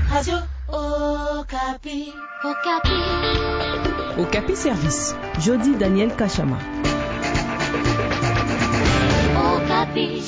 Radio Okapi. Okapi. Okapi Service. Jody Daniel Kachama. Okapi.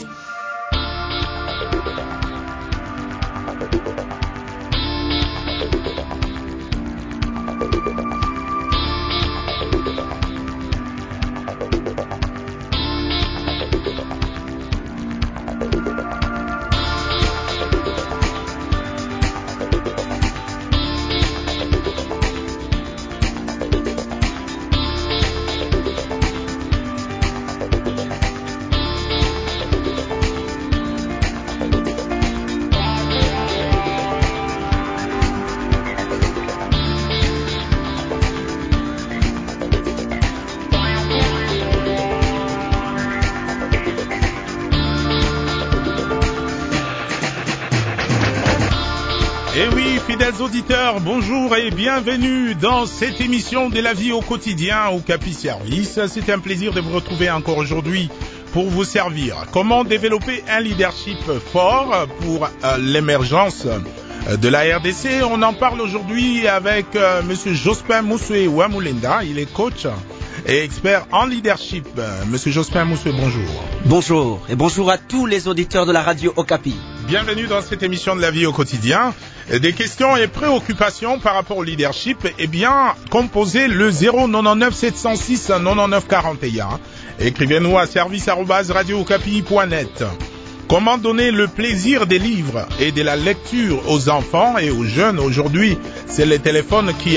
Et oui, fidèles auditeurs, bonjour et bienvenue dans cette émission de la vie au quotidien au Okapi Service. C'est un plaisir de vous retrouver encore aujourd'hui pour vous servir. Comment développer un leadership fort pour l'émergence de la RDC? On en parle aujourd'hui avec Monsieur Jospin Moussoué Ouamoulinda. Il est coach et expert en leadership. Monsieur Jospin Moussoué, bonjour. Bonjour et bonjour à tous les auditeurs de la radio Okapi. Bienvenue dans cette émission de la vie au quotidien. Des questions et préoccupations par rapport au leadership, eh bien, composez le 099 706 99 41. Écrivez-nous à service@radiookapi.net. Comment donner le plaisir des livres et de la lecture aux enfants et aux jeunes? Aujourd'hui, c'est le téléphone qui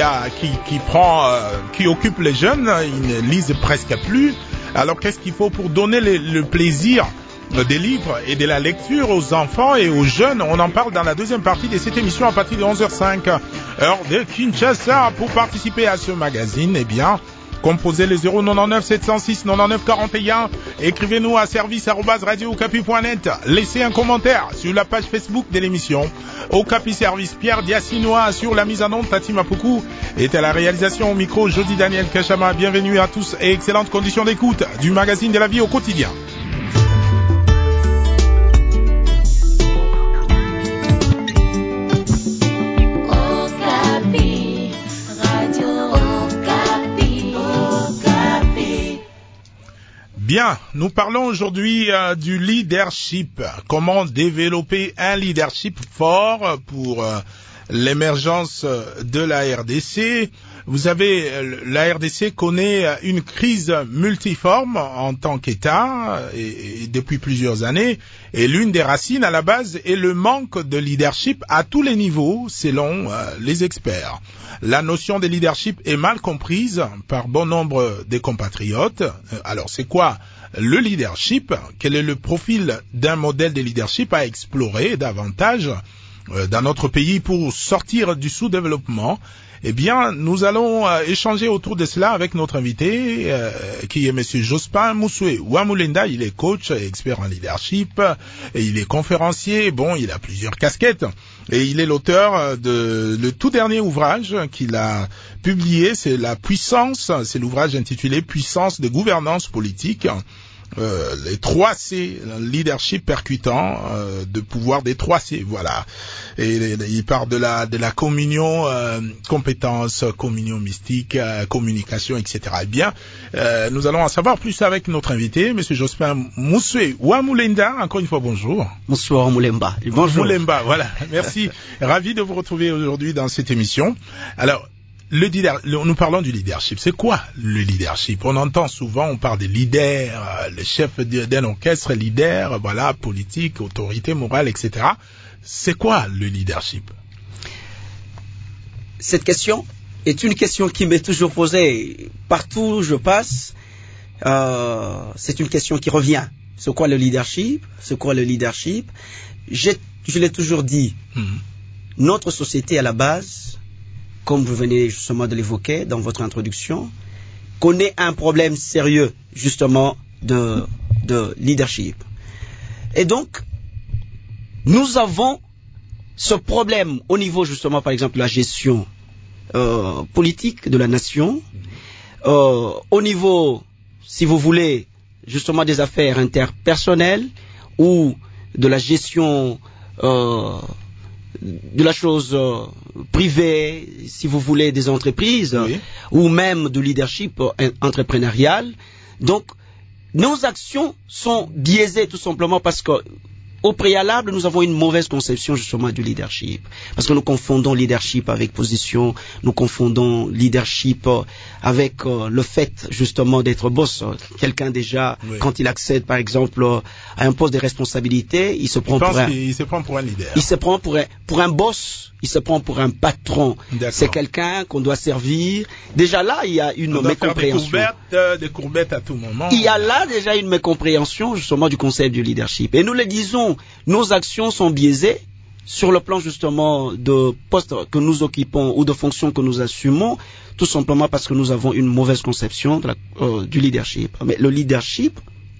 occupe les jeunes. Ils ne lisent presque plus. Alors, qu'est-ce qu'il faut pour donner le plaisir des livres et de la lecture aux enfants et aux jeunes? On en parle dans la deuxième partie de cette émission à partir de 11h05, heure de Kinshasa. Pour participer à ce magazine, eh bien, composez le 099 706 99 41. Écrivez-nous à service@radiookapi.net. Laissez un commentaire sur la page Facebook de l'émission. Okapi Service, Pierre Diassinois sur la mise en onde, Tati Mapuku est à la réalisation au micro, Jody Daniel Kachama. Bienvenue à tous et excellentes conditions d'écoute du magazine de la vie au quotidien. Bien, nous parlons aujourd'hui du leadership. Comment développer un leadership fort pour l'émergence de la RDC. Vous savez, la RDC connaît une crise multiforme en tant qu'État et depuis plusieurs années. Et l'une des racines à la base est le manque de leadership à tous les niveaux, selon les experts. La notion de leadership est mal comprise par bon nombre des compatriotes. Alors, c'est quoi le leadership? Quel est le profil d'un modèle de leadership à explorer davantage dans notre pays pour sortir du sous-développement? Eh bien, nous allons échanger autour de cela avec notre invité, qui est Monsieur Jospin Moussoué Ouamoulinda. Il est coach et expert en leadership, et il est conférencier. Bon, il a plusieurs casquettes, et il est l'auteur de le tout dernier ouvrage qu'il a publié. C'est La Puissance. C'est l'ouvrage intitulé Puissance de gouvernance politique. Les 3 C, leadership percutant, de pouvoir des 3 C, voilà. Et il parle de la communion, compétence, communion mystique, communication, etc. Eh bien, nous allons en savoir plus avec notre invité, Monsieur Jospin Moussoué Ouamoulinda. Encore une fois, bonjour. Bonsoir Moulemba. Bonjour. Moulemba, voilà. Merci. Ravi de vous retrouver aujourd'hui dans cette émission. Alors, nous parlons du leadership. C'est quoi le leadership? On entend souvent, on parle des leaders, le chef d'un orchestre, leader, voilà, politique, autorité morale, etc. C'est quoi le leadership? Cette question est une question qui m'est toujours posée partout où je passe. C'est une question qui revient. C'est quoi le leadership? C'est quoi le leadership? Je l'ai toujours dit. Notre société à la base, comme vous venez justement de l'évoquer dans votre introduction, connaît un problème sérieux justement de leadership. Et donc, nous avons ce problème au niveau justement par exemple de la gestion politique de la nation, au niveau, si vous voulez, justement des affaires interpersonnelles ou de la gestion la chose privée, si vous voulez, des entreprises, Oui. ou même du leadership entrepreneurial. Donc, nos actions sont biaisées tout simplement parce que au préalable, nous avons une mauvaise conception justement du leadership. Parce que nous confondons leadership avec position, nous confondons leadership avec le fait justement d'être boss. Quelqu'un déjà, Oui. quand il accède par exemple à un poste de responsabilité, il se prend pour un... Il se prend pour un leader. Il se prend pour un boss, il se prend pour un patron. D'accord. C'est quelqu'un qu'on doit servir. Déjà là, il y a une On doit faire mécompréhension. des courbettes à tout moment. Il y a là déjà une mécompréhension justement du concept du leadership. Et nous le disons, nos actions sont biaisées sur le plan justement de postes que nous occupons ou de fonctions que nous assumons, tout simplement parce que nous avons une mauvaise conception du leadership. Mais le leadership,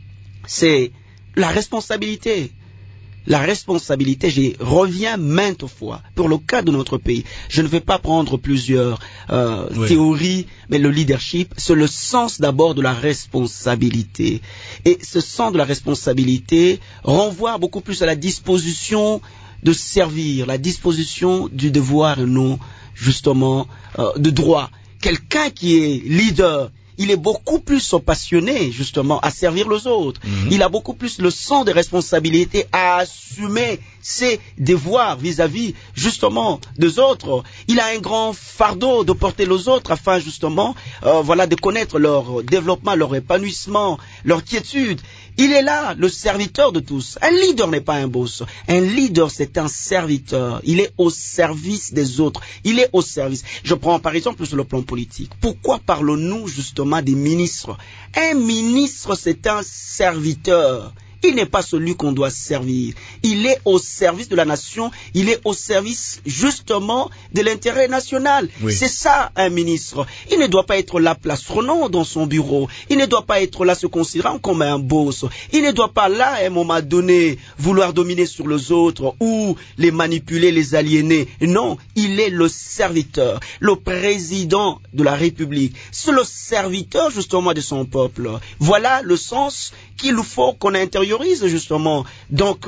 c'est la responsabilité. La responsabilité, j'y reviens maintes fois, pour le cas de notre pays. Je ne vais pas prendre plusieurs Oui. théories, mais le leadership, c'est le sens d'abord de la responsabilité. Et ce sens de la responsabilité renvoie beaucoup plus à la disposition de servir, la disposition du devoir et non justement de droit. Quelqu'un qui est leader, il est beaucoup plus passionné justement à servir les autres. Mhm. Il a beaucoup plus le sens de responsabilité à assumer ses devoirs vis-à-vis justement des autres. Il a un grand fardeau de porter les autres afin justement de connaître leur développement, leur épanouissement, leur quiétude. Il est là, le serviteur de tous. Un leader n'est pas un boss. Un leader, c'est un serviteur. Il est au service des autres. Il est au service. Je prends par exemple sur le plan politique. Pourquoi parlons-nous justement des ministres? Un ministre, c'est un serviteur. Il n'est pas celui qu'on doit servir. Il est au service de la nation. Il est au service justement de l'intérêt national. Oui. C'est ça un ministre. Il ne doit pas être là plastronant dans son bureau. Il ne doit pas être là se considérant comme un boss. Il ne doit pas là à un moment donné vouloir dominer sur les autres ou les manipuler, les aliéner. Non, il est le serviteur, le président de la République. C'est le serviteur justement de son peuple. Voilà le sens qu'il faut qu'on intériorise justement donc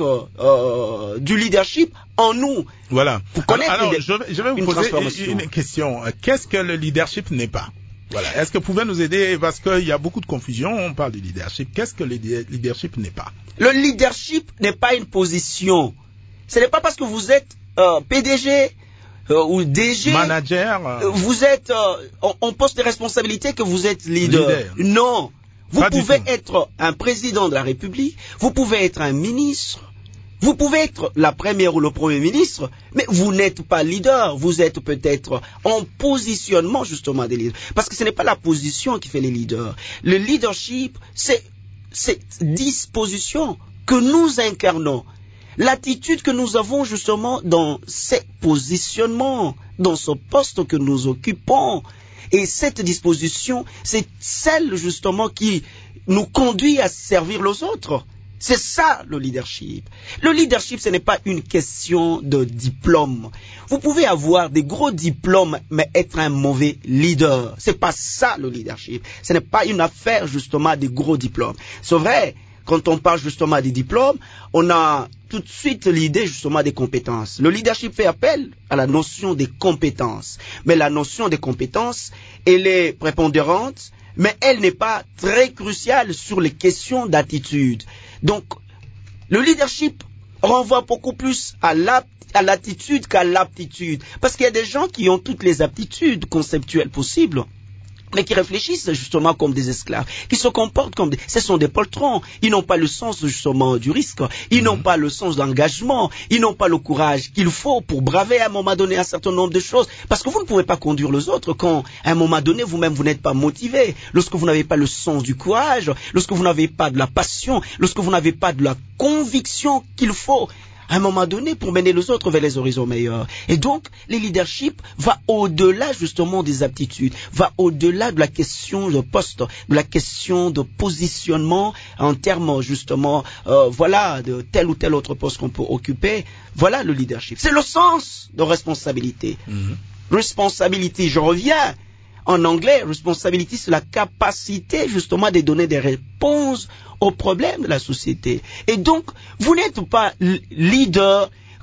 du leadership en nous. Voilà. Pour connaître Alors, je vais vous poser transformation. une question. Qu'est-ce que le leadership n'est pas? Voilà. Est-ce que vous pouvez nous aider? Parce qu'il y a beaucoup de confusion. On parle du leadership. Qu'est-ce que le leadership n'est pas? Le leadership n'est pas une position. Ce n'est pas parce que vous êtes PDG ou DG, Manager. vous êtes en poste de responsabilité que vous êtes leader. Non. Vous Pas du pouvez tout. être un président de la République, vous pouvez être un ministre, vous pouvez être la première ou le premier ministre, mais vous n'êtes pas leader. Vous êtes peut-être en positionnement justement des leaders. Parce que ce n'est pas la position qui fait les leaders. Le leadership, c'est cette disposition que nous incarnons. L'attitude que nous avons justement dans ces positionnements, dans ce poste que nous occupons. Et cette disposition, c'est celle justement qui nous conduit à servir les autres. C'est ça le leadership. Le leadership, ce n'est pas une question de diplôme. Vous pouvez avoir des gros diplômes, mais être un mauvais leader. C'est pas ça le leadership. Ce n'est pas une affaire justement des gros diplômes. C'est vrai, quand on parle justement des diplômes, on a tout de suite l'idée justement des compétences. Le leadership fait appel à la notion des compétences. Mais la notion des compétences, elle est prépondérante, mais elle n'est pas très cruciale sur les questions d'attitude. Donc, le leadership renvoie beaucoup plus à l'attitude qu'à l'aptitude. Parce qu'il y a des gens qui ont toutes les aptitudes conceptuelles possibles, mais qui réfléchissent justement comme des esclaves, qui se comportent comme ce sont des poltrons. Ils n'ont pas le sens justement du risque, ils n'ont pas le sens d'engagement, ils n'ont pas le courage qu'il faut pour braver à un moment donné un certain nombre de choses. Parce que vous ne pouvez pas conduire les autres quand à un moment donné vous-même vous n'êtes pas motivé, lorsque vous n'avez pas le sens du courage, lorsque vous n'avez pas de la passion, lorsque vous n'avez pas de la conviction qu'il faut à un moment donné pour mener les autres vers les horizons meilleurs. Et donc, le leadership va au-delà justement des aptitudes, va au-delà de la question de poste, de la question de positionnement en termes justement, de tel ou tel autre poste qu'on peut occuper. Voilà le leadership. C'est le sens de responsabilité. Responsabilité, je reviens. En anglais, responsibility, c'est la capacité justement de donner des réponses aux problèmes de la société. Et donc, vous n'êtes pas leader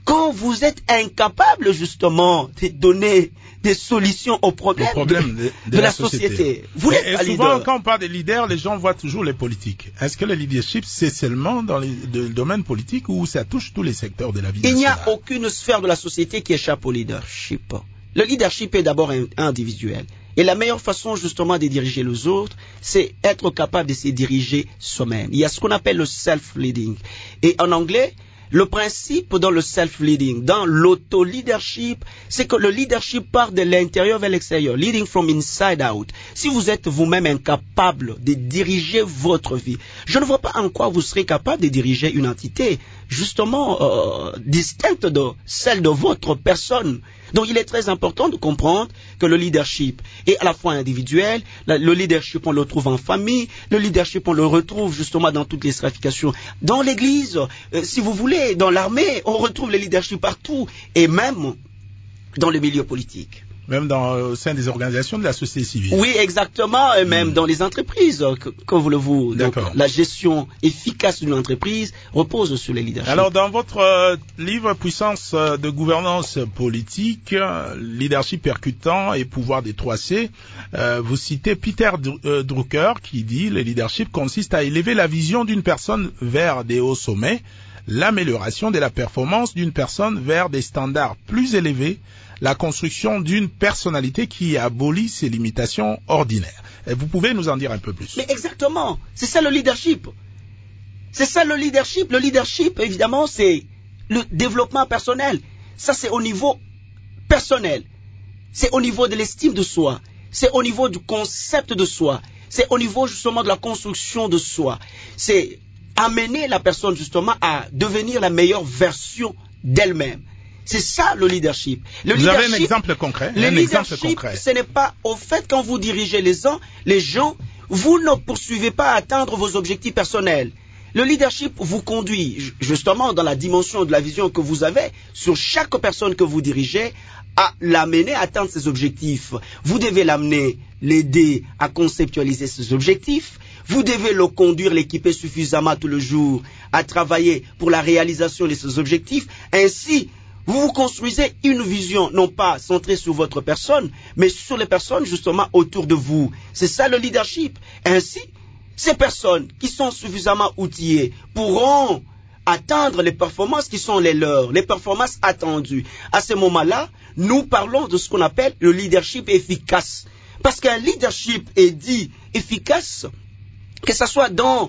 quand vous êtes incapable justement de donner des solutions aux problèmes, de la société. Vous n'êtes pas souvent, leader. quand on parle des leaders, les gens voient toujours les politiques. Est-ce que le leadership, c'est seulement dans le domaine politique ou ça touche tous les secteurs de la vie nationale? Il n'y a aucune sphère de la société qui échappe au leadership. Le leadership est d'abord individuel. Et la meilleure façon justement de diriger les autres, c'est être capable de se diriger soi-même. Il y a ce qu'on appelle le self-leading. Et en anglais, le principe dans le self-leading, dans l'auto-leadership, c'est que le leadership part de l'intérieur vers l'extérieur. Leading from inside out. Si vous êtes vous-même incapable de diriger votre vie, je ne vois pas en quoi vous serez capable de diriger une entité, justement, distincte de celle de votre personne. Donc il est très important de comprendre que le leadership est à la fois individuel, le leadership on le trouve en famille, le leadership on le retrouve justement dans toutes les stratifications. Dans l'église, si vous voulez, dans l'armée, on retrouve le leadership partout et même dans le milieu politique. Même au sein des organisations de la société civile. Oui, exactement, et même dans les entreprises, comme voulez-vous. Donc, la gestion efficace d'une entreprise repose sur les leaderships. Alors, dans votre livre Puissance de gouvernance politique, leadership percutant et pouvoir des 3C, vous citez Peter Drucker qui dit le leadership consiste à élever la vision d'une personne vers des hauts sommets, l'amélioration de la performance d'une personne vers des standards plus élevés, la construction d'une personnalité qui abolit ses limitations ordinaires. Et vous pouvez nous en dire un peu plus? Mais exactement, c'est ça le leadership. C'est ça le leadership. Le leadership, évidemment, c'est le développement personnel. Ça, c'est au niveau personnel. C'est au niveau de l'estime de soi. C'est au niveau du concept de soi. C'est au niveau justement de la construction de soi. C'est amener la personne justement à devenir la meilleure version d'elle-même. C'est ça le leadership. Vous avez un exemple concret? Le leadership, ce n'est pas au fait quand vous dirigez les gens, vous ne poursuivez pas à atteindre vos objectifs personnels. Le leadership vous conduit justement dans la dimension de la vision que vous avez sur chaque personne que vous dirigez à l'amener à atteindre ses objectifs. Vous devez l'amener, l'aider à conceptualiser ses objectifs. Vous devez le conduire, l'équiper suffisamment tout le jour à travailler pour la réalisation de ses objectifs. Ainsi, vous construisez une vision, non pas centrée sur votre personne, mais sur les personnes justement autour de vous. C'est ça le leadership. Ainsi, ces personnes qui sont suffisamment outillées pourront atteindre les performances qui sont les leurs, les performances attendues. À ce moment-là, nous parlons de ce qu'on appelle le leadership efficace. Parce qu'un leadership est dit efficace, que ce soit dans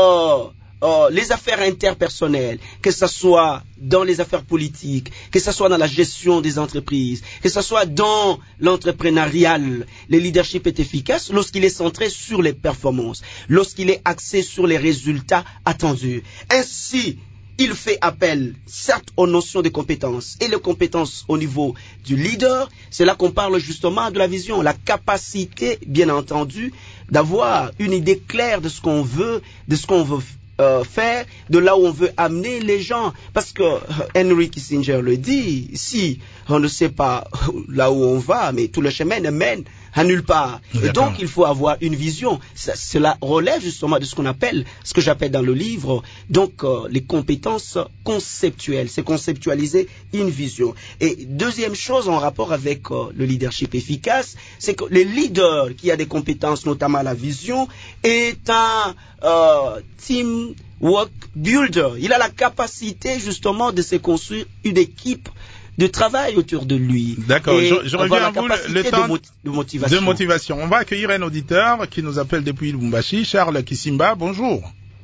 les affaires interpersonnelles, que ce soit dans les affaires politiques, que ce soit dans la gestion des entreprises, que ce soit dans l'entrepreneurial, le leadership est efficace lorsqu'il est centré sur les performances, lorsqu'il est axé sur les résultats attendus. Ainsi, il fait appel, certes, aux notions de compétences. Et les compétences au niveau du leader, c'est là qu'on parle justement de la vision, la capacité, bien entendu, d'avoir une idée claire de ce qu'on veut, faire, de là où on veut amener les gens. Parce que Henry Kissinger le dit, si on ne sait pas là où on va, mais tout le chemin ne mène à nulle part. Et donc il faut avoir une vision. Cela relève justement de ce qu'on appelle, ce que j'appelle dans le livre, donc les compétences conceptuelles. C'est conceptualiser une vision. Et deuxième chose en rapport avec le leadership efficace, c'est que le leader qui a des compétences, notamment la vision, est un team work builder. Il a la capacité justement de se construire une équipe de travail autour de lui. D'accord, je reviens à vous le temps de motivation. On va accueillir un auditeur qui nous appelle depuis Lubumbashi, Charles Kisimba, bonjour.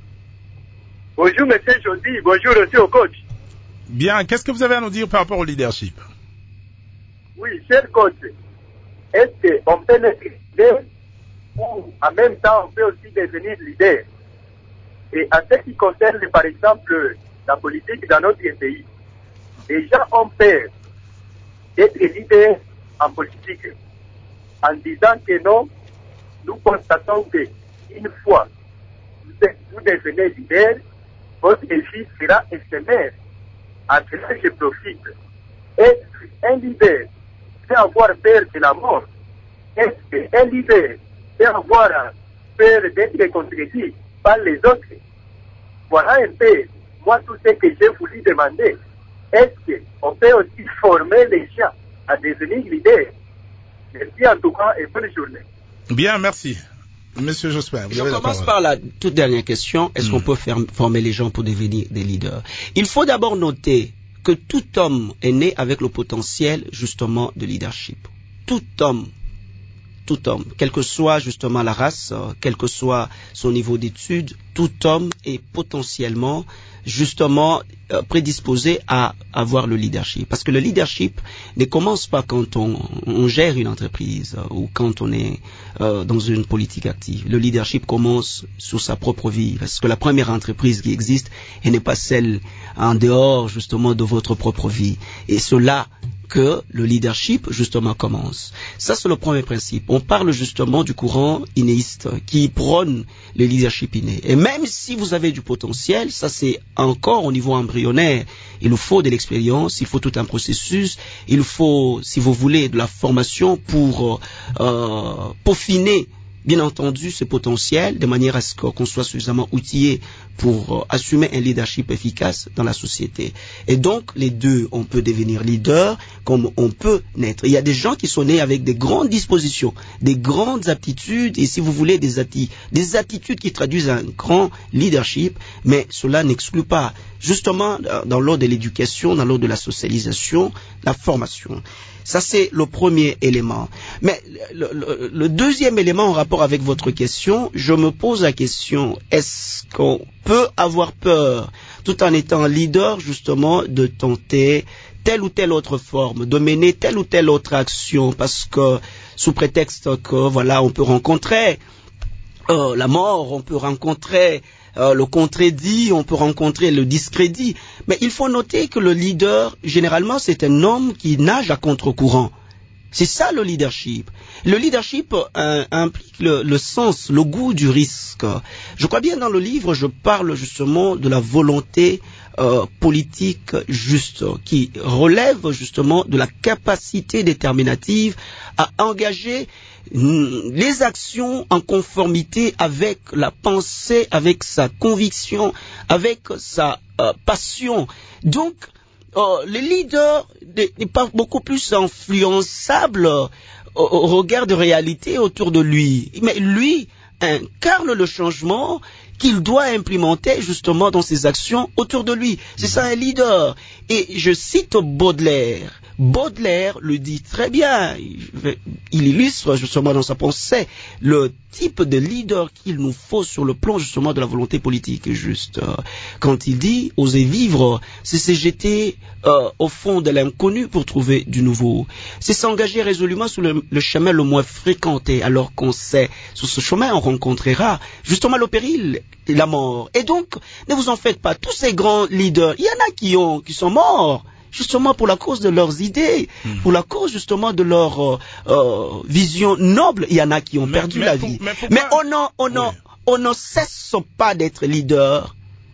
Bonjour monsieur Jody, bonjour aussi au coach. Bien, qu'est-ce que vous avez à nous dire par rapport au leadership? Oui, cher coach, est-ce qu'on peut être leader ou en même temps on peut aussi devenir leader? Et en ce qui concerne par exemple la politique dans notre pays, déjà on peut être leader en politique en disant que non, nous constatons qu'une fois vous devenez leader, votre vie sera éphémère. À cela je profite. Est-ce qu'un leader peut avoir peur de la mort? Est-ce qu'un leader peut avoir peur d'être contredit par les autres? Voilà un peu, moi, tout ce que j'ai voulu demander. est-ce qu'on peut aussi former les gens à devenir leaders? Merci en tout cas et bonne journée. Bien, merci. Monsieur Jospin, vous avez la parole. Je commence par la toute dernière question. Est-ce qu'on peut former les gens pour devenir des leaders? Il faut d'abord noter que tout homme est né avec le potentiel justement de leadership. Tout homme, quelle que soit justement la race, quel que soit son niveau d'études, tout homme est potentiellement justement prédisposé à avoir le leadership. Parce que le leadership ne commence pas quand on gère une entreprise ou quand on est dans une politique active. Le leadership commence sur sa propre vie. Parce que la première entreprise qui existe, elle n'est pas celle en dehors justement de votre propre vie. Et cela que le leadership, justement, commence. Ça, c'est le premier principe. On parle justement du courant innéiste qui prône le leadership inné. Et même si vous avez du potentiel, ça, c'est encore au niveau embryonnaire. Il vous faut de l'expérience, il faut tout un processus, il faut, si vous voulez, de la formation pour peaufiner, bien entendu, ce potentiel, de manière à ce qu'on soit suffisamment outillé pour assumer un leadership efficace dans la société. Et donc, les deux, on peut devenir leader comme on peut naître. Il y a des gens qui sont nés avec des grandes dispositions, des grandes aptitudes, et si vous voulez, des attitudes qui traduisent un grand leadership, mais cela n'exclut pas, justement, dans l'ordre de l'éducation, dans l'ordre de la socialisation, la formation. Ça, c'est le premier élément. Mais le deuxième élément en rapport avec votre question, je me pose la question, est-ce qu'on peut avoir peur, tout en étant leader, justement, de tenter telle ou telle autre forme, de mener telle ou telle autre action, parce que, sous prétexte que, voilà, on peut rencontrer la mort, on peut rencontrer le contredit, on peut rencontrer le discrédit. Mais il faut noter que le leader, généralement, c'est un homme qui nage à contre-courant. C'est ça le leadership. Le leadership implique le sens, le goût du risque. Je crois bien dans le livre, je parle justement de la volonté politique juste, qui relève justement de la capacité déterminative à engager les actions en conformité avec la pensée, avec sa conviction, avec sa passion. Donc, le leader n'est pas beaucoup plus influençable au regard de réalité autour de lui. Mais lui incarne le changement qu'il doit implémenter justement dans ses actions autour de lui. C'est ça un leader. Et je cite Baudelaire. Baudelaire le dit très bien. Il illustre justement dans sa pensée le type de leader qu'il nous faut sur le plan justement de la volonté politique juste. Quand il dit « oser vivre », c'est se jeter au fond de l'inconnu pour trouver du nouveau. C'est s'engager résolument sur le chemin le moins fréquenté, alors qu'on sait sur ce chemin on rencontrera justement le péril et la mort. Et donc, ne vous en faites pas, tous ces grands leaders, il y en a qui sont morts justement pour la cause de leurs idées, pour la cause justement de leur vision noble. Il y en a qui ont perdu la vie. Mais on ne cesse pas d'être leader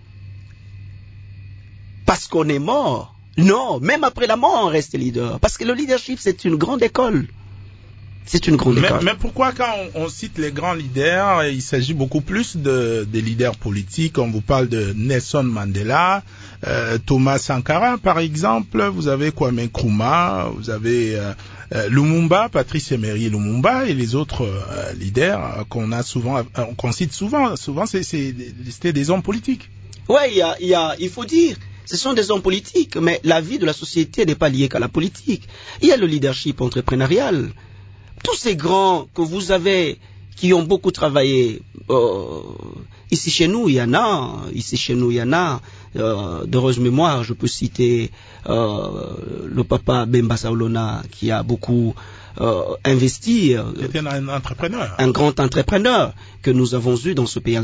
parce qu'on est mort. Non, même après la mort, on reste leader. Parce que le leadership, c'est une grande école. C'est une grande école. Mais pourquoi quand on cite les grands leaders, il s'agit beaucoup plus des leaders politiques. On vous parle de Nelson Mandela, Thomas Sankara par exemple, vous avez Kwame Nkrumah, vous avez Lumumba, Patrice Emery Lumumba et les autres leaders qu'on cite souvent. Souvent c'était des hommes politiques. Ouais, il faut dire. Ce sont des hommes politiques, mais la vie de la société n'est pas liée qu'à la politique. Il y a le leadership entrepreneurial. Tous ces grands que vous avez, qui ont beaucoup travaillé, ici chez nous, il y en a, d'heureuse mémoire, je peux citer le papa Bemba Saolona, qui a beaucoup investi. C'était un entrepreneur. Un grand entrepreneur que nous avons eu dans ce pays,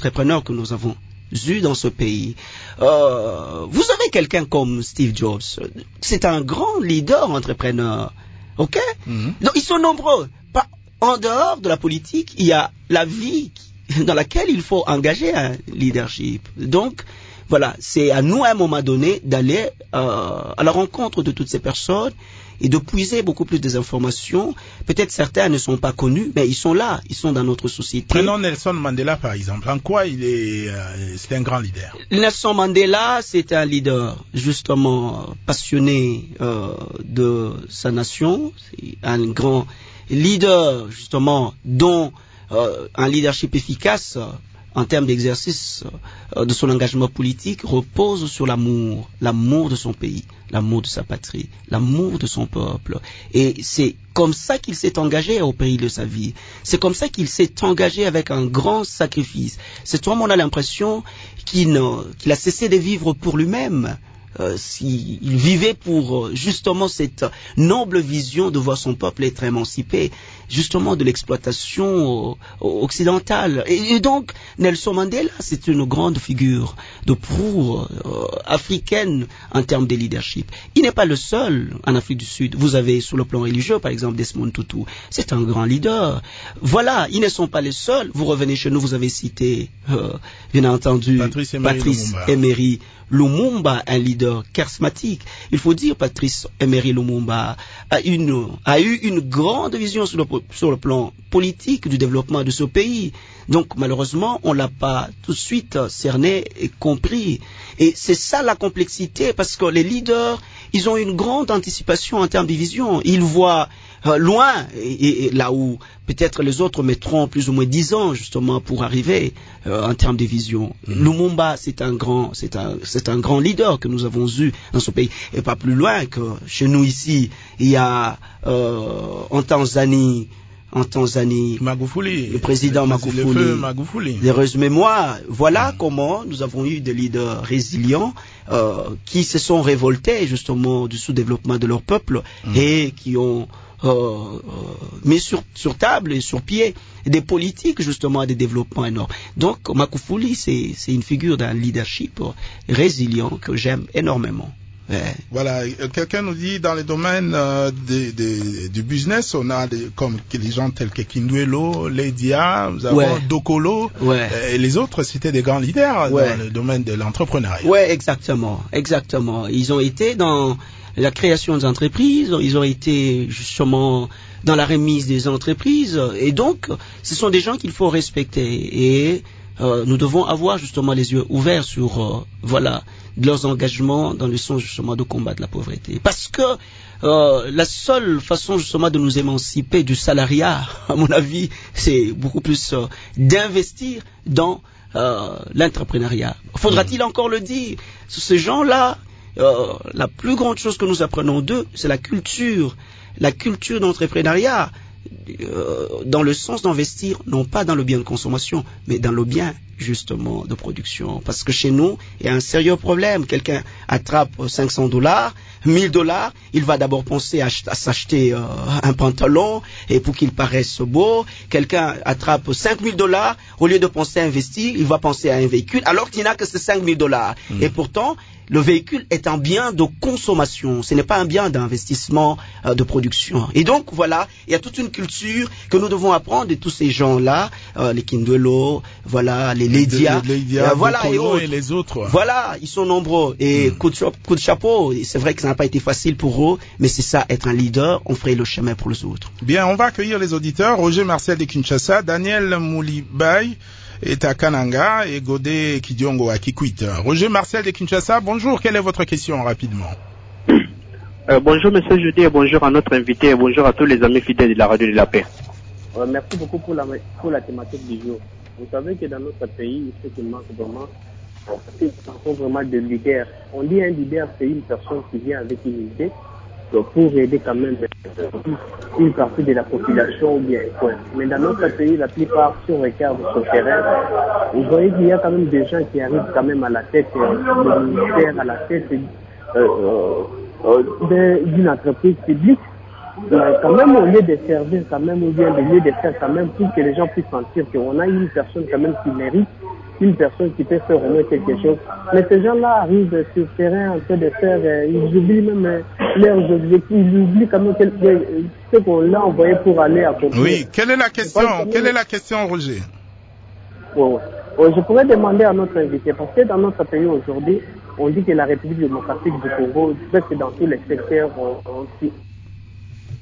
dans ce pays. Vous avez quelqu'un comme Steve Jobs, c'est un grand leader entrepreneur. Ok? Donc ils sont nombreux. En dehors de la politique, il y a la vie dans laquelle il faut engager un leadership. Donc, voilà, c'est à nous à un moment donné d'aller à la rencontre de toutes ces personnes et de puiser beaucoup plus des informations. Peut-être certains ne sont pas connus, mais ils sont là, ils sont dans notre société. Prenons Nelson Mandela par exemple. En quoi c'est un grand leader? Nelson Mandela, c'est un leader justement passionné de sa nation, c'est un grand leader justement dont un leadership efficace en termes d'exercice de son engagement politique repose sur l'amour de son pays, l'amour de sa patrie, l'amour de son peuple. Et c'est comme ça qu'il s'est engagé au pays de sa vie. C'est comme ça qu'il s'est engagé avec un grand sacrifice. Cet homme, on a l'impression qu'il a cessé de vivre pour lui-même. Il vivait pour justement cette noble vision de voir son peuple être émancipé justement de l'exploitation occidentale. Et donc Nelson Mandela, c'est une grande figure de proue africaine en termes de leadership. Il n'est pas le seul en Afrique du Sud. Vous avez sur le plan religieux par exemple Desmond Tutu, c'est un grand leader. Voilà, ils ne sont pas les seuls. Vous revenez chez nous, vous avez cité bien entendu Patrice Emery Lumumba, un leader charismatique. Il faut dire Patrice Emery Lumumba a eu une grande vision sur le plan politique du développement de ce pays. Donc malheureusement, on l'a pas tout de suite cerné et compris. Et c'est ça la complexité, parce que les leaders, ils ont une grande anticipation en termes de vision. Ils voient loin, et là où peut-être les autres mettront plus ou moins 10 ans justement pour arriver en termes de vision. Lumumba, c'est un grand leader que nous avons eu dans ce pays, et pas plus loin que chez nous ici. Il y a en Tanzanie, Magufuli, le président Magufuli, heureuse mémoire. Voilà comment nous avons eu des leaders résilients qui se sont révoltés justement du sous-développement de leur peuple et qui ont mis sur table et sur pied des politiques justement de développement énormes. Donc Magufuli, c'est une figure d'un leadership résilient que j'aime énormément. Voilà, quelqu'un nous dit dans les domaines du business, on a comme les gens tels que Kinduelo, Ledia, nous avons Dokolo, et les autres c'était des grands leaders dans le domaine de l'entrepreneuriat. Ouais, exactement. Ils ont été dans la création des entreprises, ils ont été justement dans la remise des entreprises, et donc ce sont des gens qu'il faut respecter, et nous devons avoir justement les yeux ouverts sur leurs engagements dans le sens justement de combattre la pauvreté. Parce que la seule façon justement de nous émanciper du salariat, à mon avis, c'est beaucoup plus d'investir dans l'entrepreneuriat. Faudra-t-il encore le dire? Ces gens-là, la plus grande chose que nous apprenons d'eux, c'est la culture d'entrepreneuriat, dans le sens d'investir, non pas dans le bien de consommation, mais dans le bien justement de production. Parce que chez nous, il y a un sérieux problème. Quelqu'un attrape $500, $1000, il va d'abord penser à s'acheter un pantalon et pour qu'il paraisse beau. Quelqu'un attrape $5000, au lieu de penser à investir, il va penser à un véhicule, alors qu'il n'a que ces $5000. Et pourtant, le véhicule est un bien de consommation, ce n'est pas un bien d'investissement de production. Et donc voilà, il y a toute une culture que nous devons apprendre de tous ces gens-là, les Kinduelo, les Ledia, et les autres. Voilà, ils sont nombreux. Et coup de chapeau, c'est vrai que ça n'a pas été facile pour eux, mais c'est ça, être un leader, on ferait le chemin pour les autres. Bien, on va accueillir les auditeurs. Roger Marcel de Kinshasa, Daniel Moulibaï est à Kananga et Godé Kidiongo à Kikwit. Roger Marcel de Kinshasa, bonjour, quelle est votre question rapidement? Bonjour Monsieur Jeudi et bonjour à notre invité et bonjour à tous les amis fidèles de la Radio de la Paix. Merci beaucoup pour la thématique du jour. Vous savez que dans notre pays, ce qui manque vraiment, c'est vraiment de leaders. On dit un leader, c'est une personne qui vient avec une idée pour aider quand même une partie de la population ou bien quoi. Mais dans notre pays, la plupart, si on regarde sur le terrain, vous voyez qu'il y a quand même des gens qui arrivent quand même à la tête du ministère, à la tête d'une entreprise publique. Quand même au lieu de servir, quand même, ou bien au lieu de faire quand même pour que les gens puissent sentir qu'on a une personne quand même qui mérite, une personne qui peut faire vraiment quelque chose. Mais ces gens-là arrivent sur le terrain en train de faire, ils oublient même leurs objectifs, ils oublient quand même ce qu'on l'a envoyé pour aller accomplir. Oui, quelle est la question, Roger? Je pourrais demander à notre invité, parce que dans notre pays aujourd'hui, on dit que la République démocratique du Congo, presque dans tous les secteurs,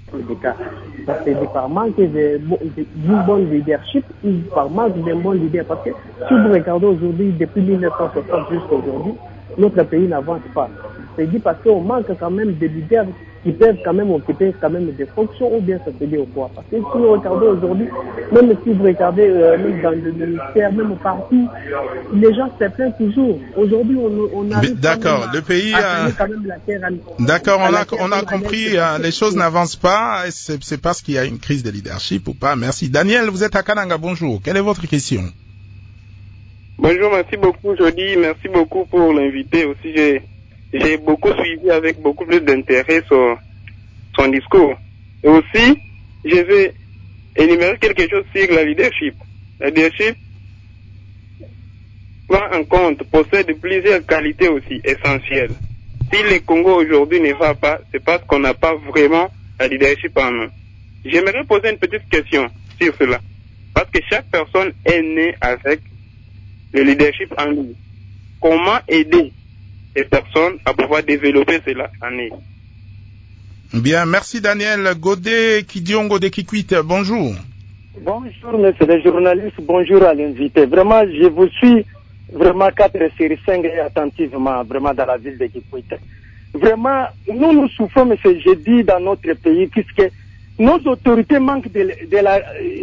des cas. Ça c'est par manque d'une bonne leadership ou par manque d'un bon leader. Parce que si vous regardez aujourd'hui, depuis 1960 jusqu'à aujourd'hui, notre pays n'avance pas. C'est dit parce qu'on manque quand même de leaders qui peuvent quand même occuper quand même des fonctions ou bien s'accéder au pouvoir. Parce que si vous regardez aujourd'hui, même si vous regardez même dans le ministère, même partout, les gens se plaignent toujours. Aujourd'hui, on arrive d'accord, le pays quand même la terre d'accord, on a compris, les choses n'avancent pas, c'est parce qu'il y a une crise de leadership ou pas. Merci. Daniel, vous êtes à Kananga, bonjour. Quelle est votre question? Bonjour, merci beaucoup, Jody. Merci beaucoup pour l'invité. Aussi, j'ai beaucoup suivi avec beaucoup plus d'intérêt son discours. Et aussi, je vais énumérer quelque chose sur la leadership. La leadership prend en compte, possède plusieurs qualités aussi essentielles. Si le Congo aujourd'hui ne va pas, c'est parce qu'on n'a pas vraiment la leadership en nous. J'aimerais poser une petite question sur cela. Parce que chaque personne est née avec le leadership en lui. Comment aider les personnes à pouvoir développer cela en eux? Bien, merci Daniel. Godé Kidiongo de Kikwit, bonjour. Bonjour monsieur le journaliste, bonjour à l'invité. Vraiment, je vous suis vraiment 4 sur 5 et attentivement, vraiment dans la ville de Kikwit. Vraiment, nous souffrons, monsieur, je dis, dans notre pays, puisque nos autorités manquent de la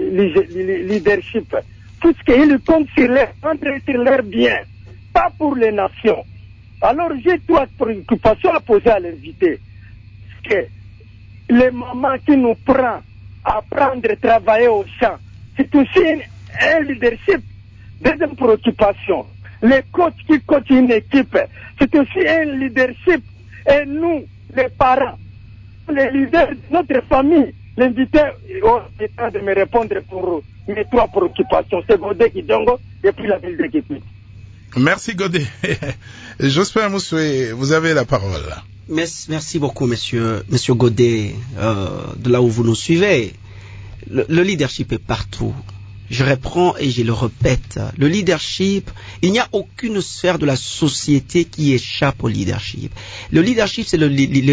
leadership, puisqu'ils comptent sur leur bien, pas pour les nations. Alors, j'ai 3 préoccupations à poser à l'invité. Que les mamans qui nous prennent à apprendre à travailler au champ, c'est aussi un leadership. Deuxième préoccupation, les coachs qui coachent une équipe, c'est aussi un leadership. Et nous, les parents, les leaders de notre famille, l'invité ont le temps de me répondre pour mes 3 préoccupations. C'est Godé Kidongo et puis la ville de Kikwit. Merci Godé. Jospin Moussoué, vous avez la parole. Merci beaucoup, monsieur Godé, de là où vous nous suivez. Le leadership est partout. Je reprends et je le répète. Le leadership, il n'y a aucune sphère de la société qui échappe au leadership. Le leadership, c'est le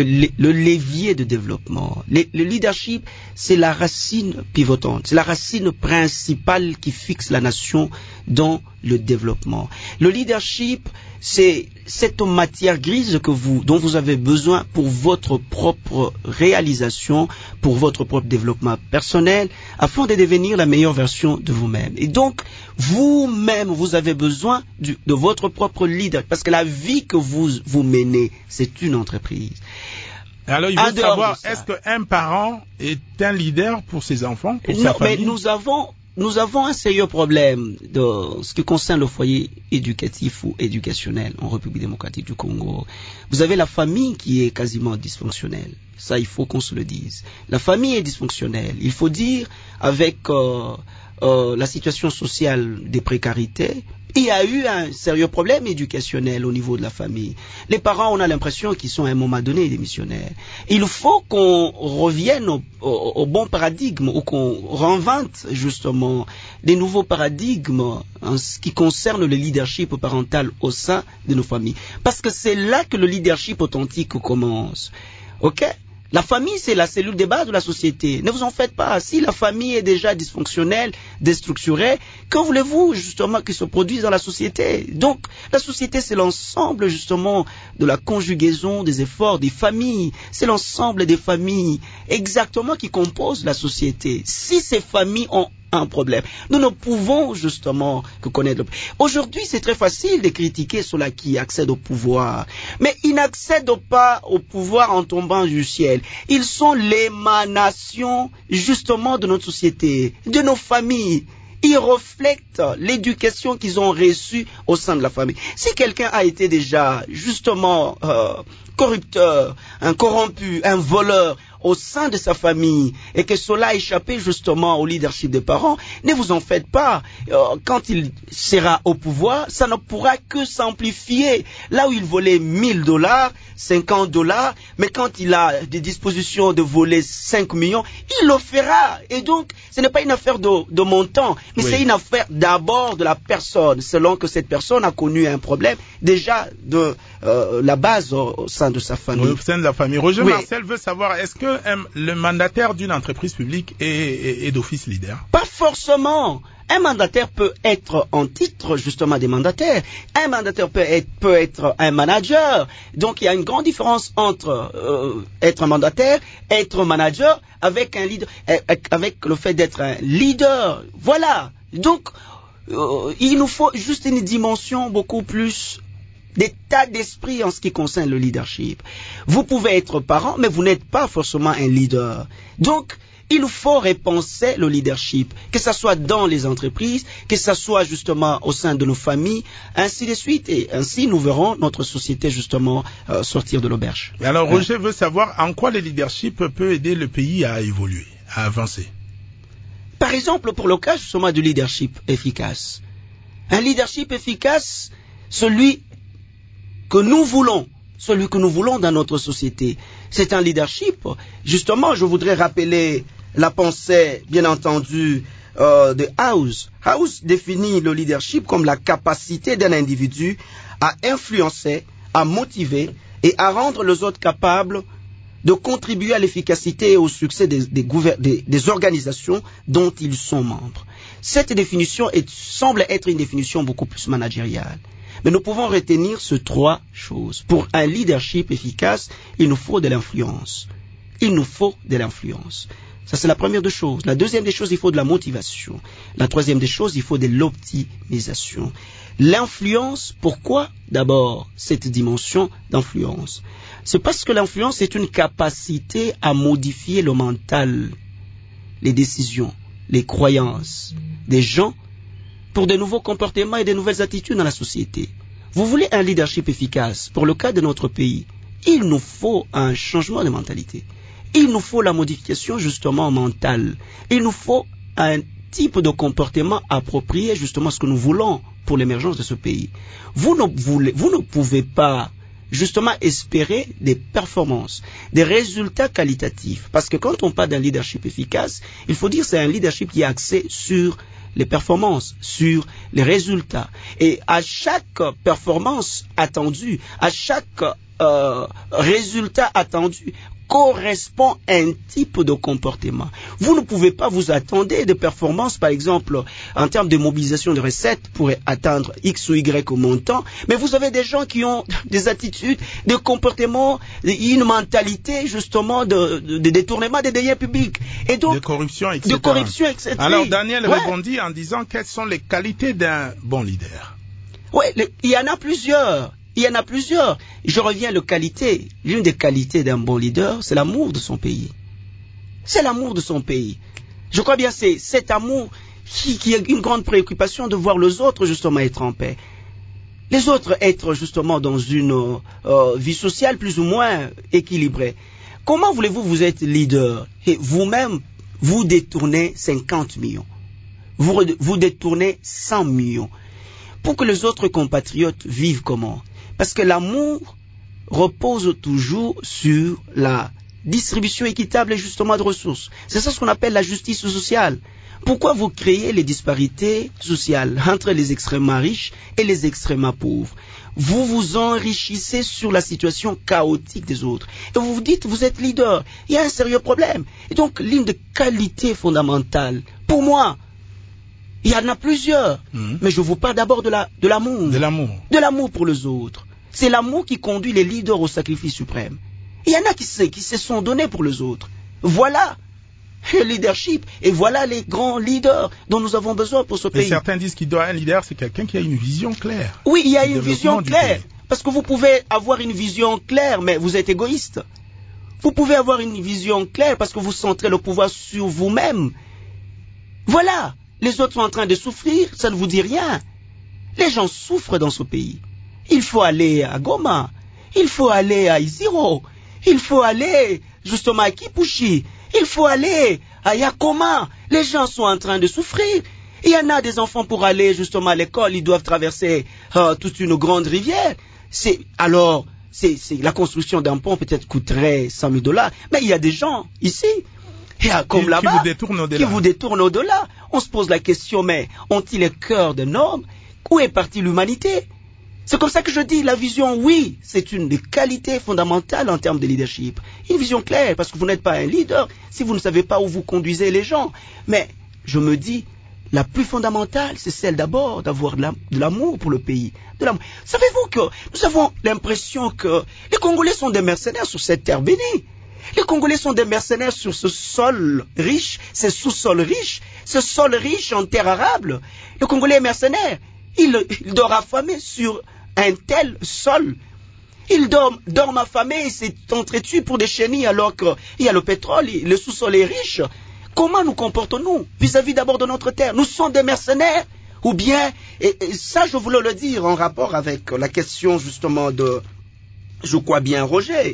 levier de développement. Le leadership, c'est la racine pivotante. C'est la racine principale qui fixe la nation dans le développement. Le leadership, c'est cette matière grise dont vous avez besoin pour votre propre réalisation, pour votre propre développement personnel, afin de devenir la meilleure version de vous-même. Et donc, vous-même, vous avez besoin de votre propre leader, parce que la vie que vous menez, c'est une entreprise. Alors, il faut savoir, est-ce qu'un parent est un leader pour ses enfants, pour sa famille? Mais nous avons un sérieux problème de ce qui concerne le foyer éducatif ou éducationnel en République démocratique du Congo. Vous avez la famille qui est quasiment dysfonctionnelle. Ça, il faut qu'on se le dise. La famille est dysfonctionnelle. Il faut dire, avec la situation sociale des précarités, il y a eu un sérieux problème éducationnel au niveau de la famille. Les parents, on a l'impression qu'ils sont à un moment donné des missionnaires. Il faut qu'on revienne au bon paradigme, ou qu'on réinvente justement des nouveaux paradigmes en ce qui concerne le leadership parental au sein de nos familles. Parce que c'est là que le leadership authentique commence. Ok ? La famille, c'est la cellule de base de la société. Ne vous en faites pas. Si la famille est déjà dysfonctionnelle, déstructurée, que voulez-vous justement qu'il se produise dans la société? Donc, la société, c'est l'ensemble justement de la conjugaison des efforts des familles. C'est l'ensemble des familles exactement qui composent la société. Si ces familles ont un problème, nous ne pouvons justement que connaître le problème. Aujourd'hui, c'est très facile de critiquer ceux-là qui accèdent au pouvoir, mais ils n'accèdent pas au pouvoir en tombant du ciel. Ils sont l'émanation justement de notre société, de nos familles. Ils reflètent l'éducation qu'ils ont reçue au sein de la famille. Si quelqu'un a été déjà justement corrupteur, un corrompu, un voleur au sein de sa famille, et que cela a échappé justement au leadership des parents, ne vous en faites pas. Quand il sera au pouvoir, ça ne pourra que s'amplifier. Là où il volait $1000, $50, mais quand il a des dispositions de voler 5 millions, il le fera. Et donc, ce n'est pas une affaire de montant, mais c'est une affaire d'abord de la personne, selon que cette personne a connu un problème déjà de la base au sein de sa famille. Au sein de la famille. Roger Marcel veut savoir, est-ce que que le mandataire d'une entreprise publique est d'office leader? Pas forcément. Un mandataire peut être en titre justement des mandataires. Un mandataire peut être un manager. Donc il y a une grande différence entre être un mandataire, être manager avec un leader, avec le fait d'être un leader. Voilà. Donc il nous faut juste une dimension beaucoup plus d'état d'esprit en ce qui concerne le leadership. Vous pouvez être parent, mais vous n'êtes pas forcément un leader. Donc il faut repenser le leadership, que ce soit dans les entreprises, que ce soit justement au sein de nos familles, ainsi de suite. Et ainsi, nous verrons notre société justement sortir de l'auberge. Alors, Roger veut savoir en quoi le leadership peut aider le pays à évoluer, à avancer. Par exemple, pour le cas justement du leadership efficace. Un leadership efficace, celui que nous voulons dans notre société. C'est un leadership. Justement, je voudrais rappeler la pensée, bien entendu, de House. House définit le leadership comme la capacité d'un individu à influencer, à motiver et à rendre les autres capables de contribuer à l'efficacité et au succès des organisations dont ils sont membres. Cette définition semble être une définition beaucoup plus managériale. Mais nous pouvons retenir ces trois choses. Pour un leadership efficace, il nous faut de l'influence. Il nous faut de l'influence. Ça, c'est la première des choses. La deuxième des choses, il faut de la motivation. La troisième des choses, il faut de l'optimisation. L'influence, pourquoi d'abord cette dimension d'influence? C'est parce que l'influence est une capacité à modifier le mental, les décisions, les croyances des gens pour de nouveaux comportements et de nouvelles attitudes dans la société. Vous voulez un leadership efficace pour le cas de notre pays? Il nous faut un changement de mentalité. Il nous faut la modification justement mentale. Il nous faut un type de comportement approprié justement à ce que nous voulons pour l'émergence de ce pays. Vous ne pouvez pas justement espérer des performances, des résultats qualitatifs. Parce que quand on parle d'un leadership efficace, il faut dire que c'est un leadership qui est axé sur les performances, sur les résultats. Et à chaque performance attendue, à chaque résultat attendu, correspond à un type de comportement. Vous ne pouvez pas vous attendre des performances, par exemple, en termes de mobilisation de recettes pour atteindre X ou Y montant, mais vous avez des gens qui ont des attitudes, des comportements, une mentalité, justement, de détournement des deniers publics. Et donc, de corruption, etc. Alors, Daniel répondit en disant quelles sont les qualités d'un bon leader. Oui, il y en a plusieurs. Il y en a plusieurs. Je reviens à la qualité. L'une des qualités d'un bon leader, c'est l'amour de son pays. C'est l'amour de son pays. Je crois bien c'est cet amour qui a une grande préoccupation de voir les autres justement être en paix. Les autres être justement dans une vie sociale plus ou moins équilibrée. Comment voulez-vous vous être leader et vous-même vous détournez 50 millions, vous détournez 100 millions pour que les autres compatriotes vivent comment? Parce que l'amour repose toujours sur la distribution équitable et justement de ressources. C'est ça ce qu'on appelle la justice sociale. Pourquoi vous créez les disparités sociales entre les extrêmement riches et les extrêmement pauvres? Vous vous enrichissez sur la situation chaotique des autres. Et vous vous dites, vous êtes leader. Il y a un sérieux problème. Et donc, l'une des qualités fondamentales, pour moi, il y en a plusieurs. Mais je vous parle d'abord de l'amour. De l'amour. De l'amour pour les autres. C'est l'amour qui conduit les leaders au sacrifice suprême. Il y en a qui se sont donnés pour les autres. Voilà le leadership. Et voilà les grands leaders dont nous avons besoin pour ce pays. Mais certains disent qu'il doit un leader, c'est quelqu'un qui a une vision claire. Oui, il y a une vision claire. Parce que vous pouvez avoir une vision claire, mais vous êtes égoïste. Vous pouvez avoir une vision claire parce que vous centrez le pouvoir sur vous-même. Voilà. Les autres sont en train de souffrir, ça ne vous dit rien. Les gens souffrent dans ce pays. Il faut aller à Goma, il faut aller à Isiro, il faut aller justement à Kipushi, il faut aller à Yakoma. Les gens sont en train de souffrir. Il y en a des enfants pour aller justement à l'école, ils doivent traverser toute une grande rivière. Alors, la construction d'un pont peut-être coûterait $100,000, mais il y a des gens ici, comme là-bas, qui vous détournent au-delà. On se pose la question, mais ont-ils le cœur d'un homme? Où est partie l'humanité? C'est comme ça que je dis, la vision, oui, c'est une des qualités fondamentales en termes de leadership. Une vision claire, parce que vous n'êtes pas un leader si vous ne savez pas où vous conduisez les gens. Mais je me dis, la plus fondamentale, c'est celle d'abord d'avoir de l'amour pour le pays. Savez-vous que nous avons l'impression que les Congolais sont des mercenaires sur cette terre bénie. Les Congolais sont des mercenaires sur ce sol riche, ce sous-sol riche, ce sol riche en terre arable. Le Congolais est mercenaire. Il dort affamé sur un tel sol. Il dort affamé et s'entretue pour des chenilles alors qu'il y a le pétrole, le sous-sol est riche. Comment nous comportons-nous vis-à-vis d'abord de notre terre? Nous sommes des mercenaires? Ou bien, et ça je voulais le dire en rapport avec la question justement de, je crois bien Roger,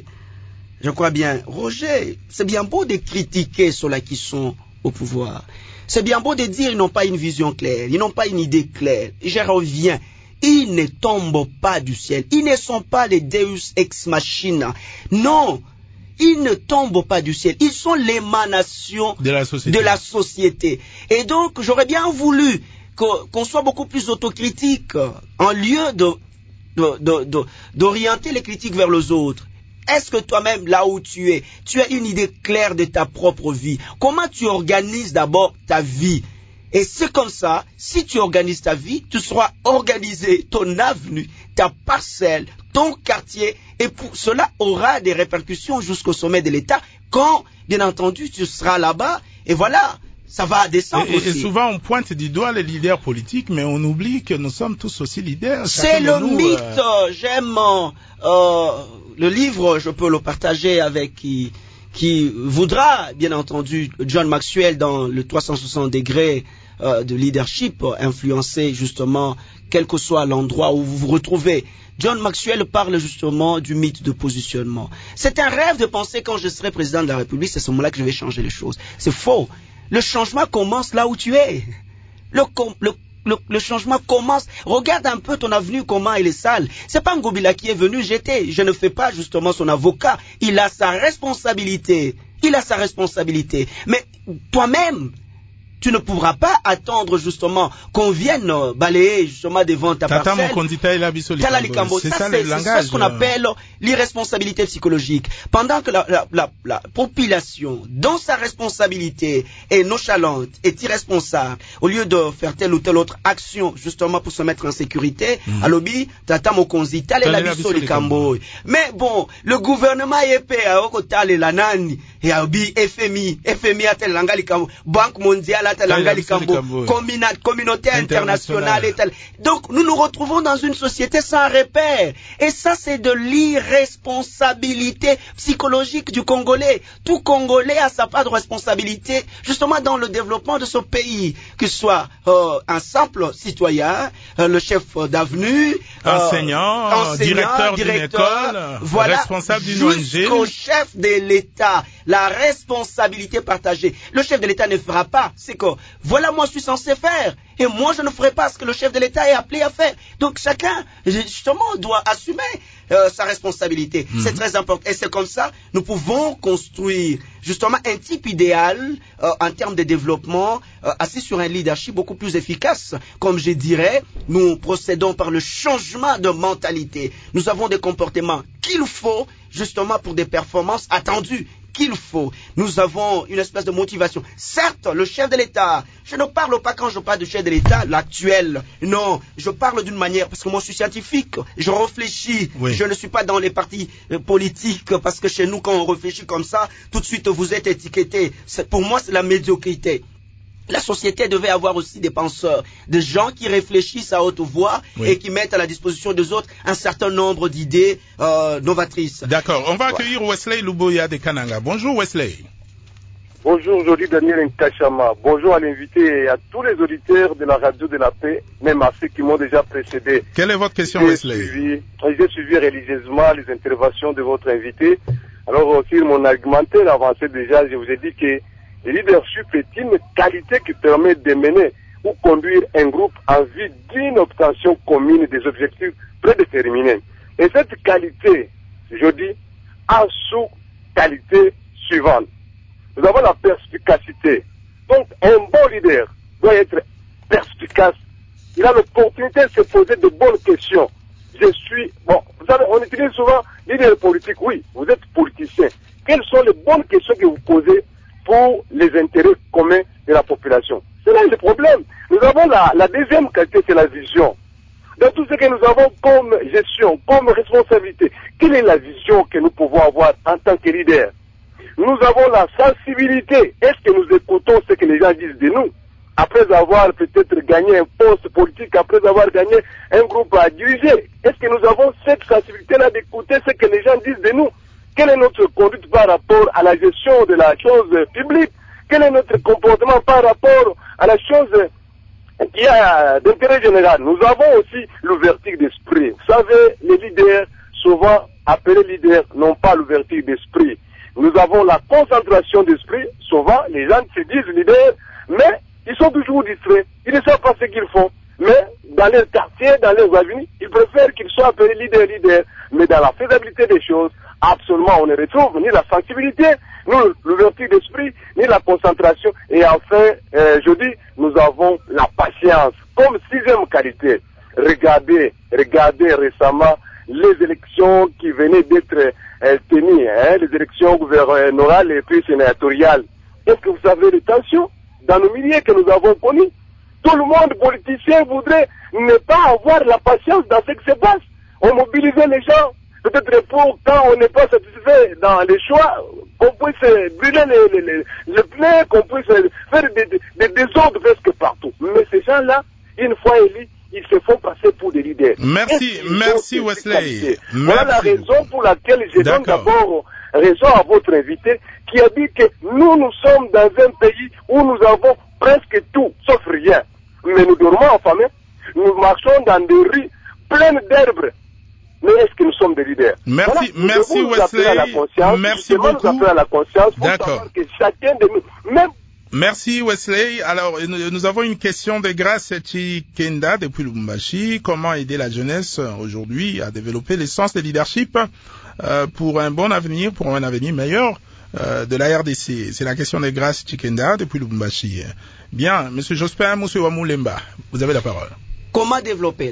c'est bien beau de critiquer ceux-là qui sont au pouvoir. C'est bien beau de dire ils n'ont pas une vision claire, ils n'ont pas une idée claire. Je reviens, ils ne tombent pas du ciel, ils ne sont pas les Deus ex machina. Non, ils ne tombent pas du ciel, ils sont l'émanation de la société. Et donc, j'aurais bien voulu qu'on soit beaucoup plus autocritique en lieu d'orienter les critiques vers les autres. Est-ce que toi-même, là où tu as une idée claire de ta propre vie? Comment tu organises d'abord ta vie? Et c'est comme ça, si tu organises ta vie, tu seras organisé ton avenue, ta parcelle, ton quartier, et cela aura des répercussions jusqu'au sommet de l'État quand, bien entendu, tu seras là-bas, et voilà, ça va descendre aussi. Et souvent, on pointe du doigt les leaders politiques, mais on oublie que nous sommes tous aussi leaders. C'est le mythe. J'aime le livre, je peux le partager avec qui voudra, bien entendu, John Maxwell dans le 360 degrés de leadership, influencer justement quel que soit l'endroit où vous vous retrouvez. John Maxwell parle justement du mythe de positionnement. C'est un rêve de penser quand je serai président de la République, c'est à ce moment-là que je vais changer les choses. C'est faux. Le changement commence là où tu es. Le changement commence. Regarde un peu ton avenue, comment elle est sale. C'est pas Ngobila qui est venu jeter. Je ne fais pas justement son avocat. Il a sa responsabilité. Mais toi-même, tu ne pourras pas attendre justement qu'on vienne balayer justement devant ta parcelle. C'est ça le langage. C'est ce qu'on appelle l'irresponsabilité psychologique. Pendant que la population, dans sa responsabilité, est nonchalante, est irresponsable, au lieu de faire telle ou telle autre action justement pour se mettre en sécurité, alobi, tata mokonzi, tale la biso likambo. Mais bon, le gouvernement est payé à okotale la nani, et alobi FMI a tel langa likambo, Banque mondiale communauté internationale et tel. Donc nous nous retrouvons dans une société sans repère. Et ça c'est de l'irresponsabilité psychologique du Congolais. Tout Congolais a sa part de responsabilité justement dans le développement de ce pays. Que ce soit un simple citoyen, le chef d'avenue, enseignant, directeur d'une école, voilà, responsable d'une ONG, jusqu'au chef de l'État. La responsabilité partagée. Le chef de l'État ne fera pas. C'est que, voilà, moi je suis censé faire. Et moi je ne ferai pas ce que le chef de l'État est appelé à faire. Donc chacun, justement, doit assumer sa responsabilité. C'est très important. Et c'est comme ça, nous pouvons construire, justement, un type idéal en termes de développement, assis sur un leadership beaucoup plus efficace. Comme je dirais, nous procédons par le changement de mentalité. Nous avons des comportements qu'il faut, justement, pour des performances attendues. Qu'il faut. Nous avons une espèce de motivation. Certes, le chef de l'État, je ne parle pas quand je parle du chef de l'État, l'actuel. Non, je parle d'une manière, parce que moi je suis scientifique, je réfléchis. Oui. Je ne suis pas dans les partis politiques, parce que chez nous, quand on réfléchit comme ça, tout de suite vous êtes étiqueté. Pour moi, c'est la médiocrité. La société devait avoir aussi des penseurs, des gens qui réfléchissent à haute voix et qui mettent à la disposition des autres un certain nombre d'idées novatrices. D'accord. On va accueillir Wesley Luboya de Kananga. Bonjour Wesley. Bonjour, aujourd'hui Daniel Nkashama. Bonjour à l'invité et à tous les auditeurs de la radio de la paix, même à ceux qui m'ont déjà précédé. Quelle est votre question Wesley? J'ai suivi religieusement les interventions de votre invité. Alors sur mon argumentaire avancé déjà, je vous ai dit que le leadership est une qualité qui permet de mener ou conduire un groupe en vue d'une obtention commune des objectifs prédéterminés. Et cette qualité, je dis, a sous-qualité suivante. Nous avons la perspicacité. Donc, un bon leader doit être perspicace. Il a l'opportunité de se poser de bonnes questions. je suis... Bon, vous savez, on utilise souvent l'idée politique. Oui, vous êtes politicien. Quelles sont les bonnes questions que vous posez pour les intérêts communs de la population? C'est là le problème. Nous avons la deuxième qualité, c'est la vision. Dans tout ce que nous avons comme gestion, comme responsabilité, quelle est la vision que nous pouvons avoir en tant que leader? Nous avons la sensibilité. Est-ce que nous écoutons ce que les gens disent de nous? Après avoir peut-être gagné un poste politique, après avoir gagné un groupe à diriger, est-ce que nous avons cette sensibilité-là d'écouter ce que les gens disent de nous? Quelle est notre conduite par rapport à la gestion de la chose publique? Quel est notre comportement par rapport à la chose qui a d'intérêt général? Nous avons aussi l'ouverture d'esprit. Vous savez, les leaders, souvent appelés leaders, n'ont pas l'ouverture d'esprit. Nous avons la concentration d'esprit. Souvent, les gens se disent leaders, mais ils sont toujours distraits. Ils ne savent pas ce qu'ils font. Mais dans leur quartier, dans leurs avenues, ils préfèrent qu'ils soient appelés leaders. Mais dans la faisabilité des choses, absolument, on ne retrouve ni la sensibilité, ni l'ouverture d'esprit, ni la concentration. Et enfin, je dis, nous avons la patience. Comme sixième qualité, regardez récemment les élections qui venaient d'être tenues, les élections gouvernementales et puis sénatoriales. Est-ce que vous savez les tensions dans nos milieux que nous avons connus? Tout le monde politicien voudrait ne pas avoir la patience dans ce qui se passe. On mobilisait les gens, peut-être pour quand on n'est pas satisfait dans les choix, qu'on puisse brûler les pneus, qu'on puisse faire des désordres presque partout. Mais ces gens-là, une fois élus, ils se font passer pour des leaders. Merci Wesley. Voilà la raison pour laquelle je donne d'abord raison à votre invité qui a dit que nous sommes dans un pays où nous avons presque tout, sauf rien. Mais nous dormons en famille, nous marchons dans des rues pleines d'herbes. Mais est-ce que nous sommes des leaders? Merci Wesley. Merci beaucoup. Nous appeler à la conscience pour savoir que chacun de nous, même... Merci Wesley. Alors, nous avons une question de Grace Chikenda depuis Lubumbashi. Comment aider la jeunesse aujourd'hui à développer les sens de leadership pour un bon avenir, pour un avenir meilleur de la RDC? C'est la question de Grace Chikenda depuis Lubumbashi. Bien, Monsieur Jospin Moussouamoulemba, vous avez la parole. Comment développer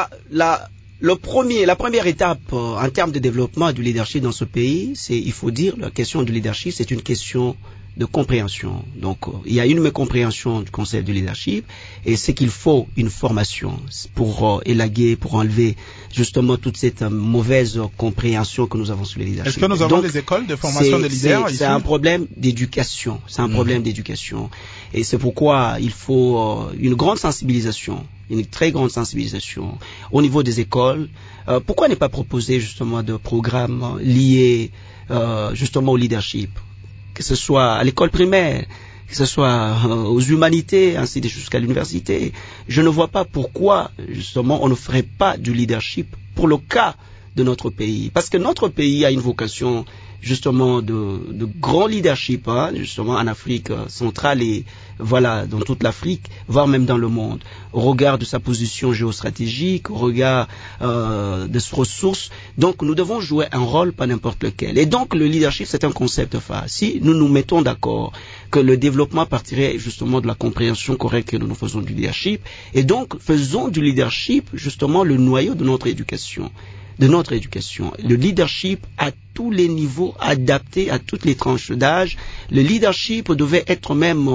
la première étape en termes de développement du leadership dans ce pays, c'est, il faut dire, la question du leadership, c'est une question de compréhension. Donc, il y a une mécompréhension du concept du leadership et c'est qu'il faut une formation pour élaguer, pour enlever justement toute cette mauvaise compréhension que nous avons sur le leadership. Est-ce que nous avons des écoles de formation des leaders ici? C'est un problème d'éducation. C'est un problème d'éducation. Et c'est pourquoi il faut une grande sensibilisation, une très grande sensibilisation au niveau des écoles. Pourquoi ne pas proposer justement de programmes liés justement au leadership? Que ce soit à l'école primaire, que ce soit aux humanités, ainsi jusqu'à l'université. Je ne vois pas pourquoi, justement, on ne ferait pas du leadership pour le cas de notre pays. Parce que notre pays a une vocation, justement, de grand leadership, justement, en Afrique centrale et, voilà, dans toute l'Afrique, voire même dans le monde. Au regard de sa position géostratégique, au regard de ses ressources. Donc, nous devons jouer un rôle, pas n'importe lequel. Et donc, le leadership, c'est un concept phare. Si nous nous mettons d'accord que le développement partirait, justement, de la compréhension correcte que nous faisons du leadership, et donc, faisons du leadership, justement, le noyau de notre éducation. Le leadership à tous les niveaux, adapté à toutes les tranches d'âge. Le leadership devait être même,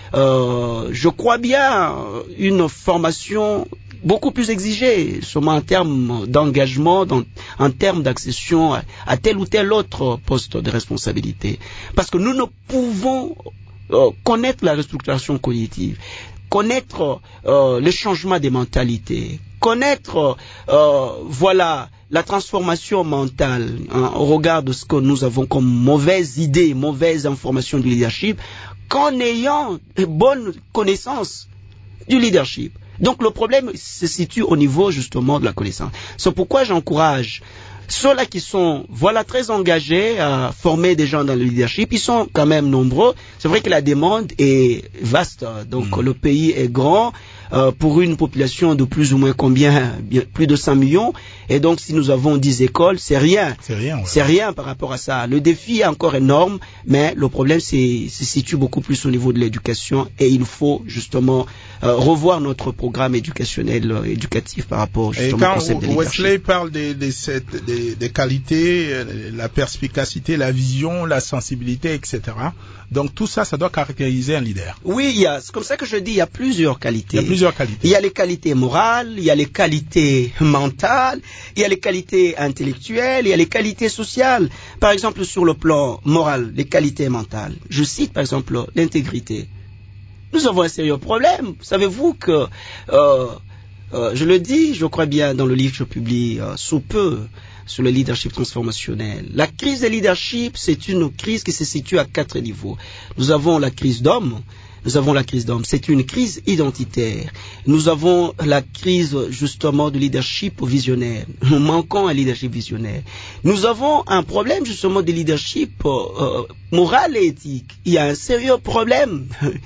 je crois bien, une formation beaucoup plus exigée, seulement en termes d'engagement, en termes d'accession à tel ou tel autre poste de responsabilité. Parce que nous ne pouvons connaître la restructuration cognitive, connaître le changement des mentalités, connaître, voilà, la transformation mentale au regard de ce que nous avons comme mauvaise idée, mauvaise information du leadership, qu'en ayant de bonnes connaissances du leadership. Donc le problème se situe au niveau justement de la connaissance. C'est pourquoi j'encourage Ceux-là qui sont, très engagés à former des gens dans le leadership, ils sont quand même nombreux. C'est vrai que la demande est vaste. Donc, le pays est grand. Pour une population de plus ou moins combien? Plus de 100 millions. Et donc, si nous avons 10 écoles, c'est rien. C'est rien par rapport à ça. Le défi est encore énorme, mais le problème se situe beaucoup plus au niveau de l'éducation et il faut justement revoir notre programme éducatif par rapport justement au concept de leadership. Wesley parle des qualités, la perspicacité, la vision, la sensibilité, etc. Donc tout ça, ça doit caractériser un leader. Oui, c'est comme ça que je dis, il y a plusieurs qualités. Il y a les qualités morales, il y a les qualités mentales, il y a les qualités intellectuelles, il y a les qualités sociales. Par exemple, sur le plan moral, les qualités mentales. Je cite par exemple l'intégrité. Nous avons un sérieux problème. Savez-vous que, je le dis, je crois bien dans le livre que je publie sous peu, sur le leadership transformationnel. La crise de leadership, c'est une crise qui se situe à 4 niveaux. Nous avons la crise d'homme. C'est une crise identitaire. Nous avons la crise justement du leadership visionnaire. Nous manquons un leadership visionnaire. Nous avons un problème justement de leadership moral et éthique. Il y a un sérieux problème.